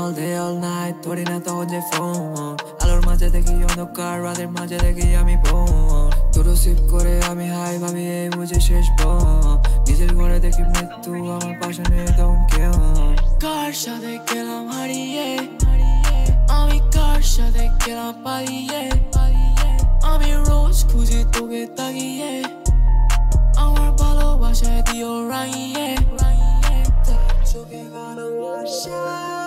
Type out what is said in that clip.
all day all night ধরি না তখন যে ফোন আলোর মাঝে দেখি অন্ধকার রাতের মাঝে দেখি আমি বোন দুটো সিপ করে আমি হাই ভাবি এই বুঝে শেষ নিজের ঘরে দেখি মৃত্যু আমার পাশে নেই তখন কেউ কার সাথে গেলাম হারিয়ে আমি কার সাথে গেলাম পালিয়ে আমি রোজ খুঁজি তোকে তাকিয়ে আমার ভালোবাসায় দিও রাঙিয়ে তার চোখে ভালোবাসা